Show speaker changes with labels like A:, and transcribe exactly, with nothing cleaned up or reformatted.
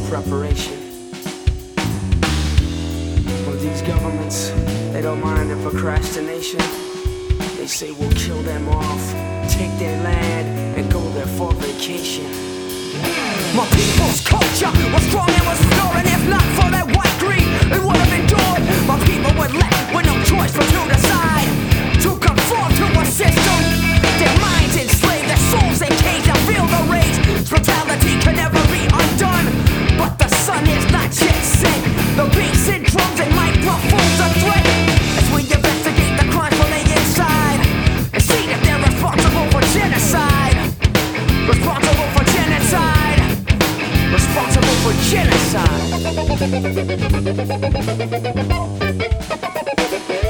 A: preparation. Well, these governments, they don't mind the procrastination. They say we'll kill them off, take their land, and go there for vacation.
B: My people's culture was strong and was snoring. If not for that white greed, it would have endured. My people were left with no choice but to decide to conform to a system. Their minds enslaved, their souls encaged. I feel the rage. Brutality can never be undone. But the sun is not yet set. The beats and drums and microphones are threat. As we investigate the crimes from the inside and see if they're responsible for genocide. Responsible for genocide. Responsible for genocide.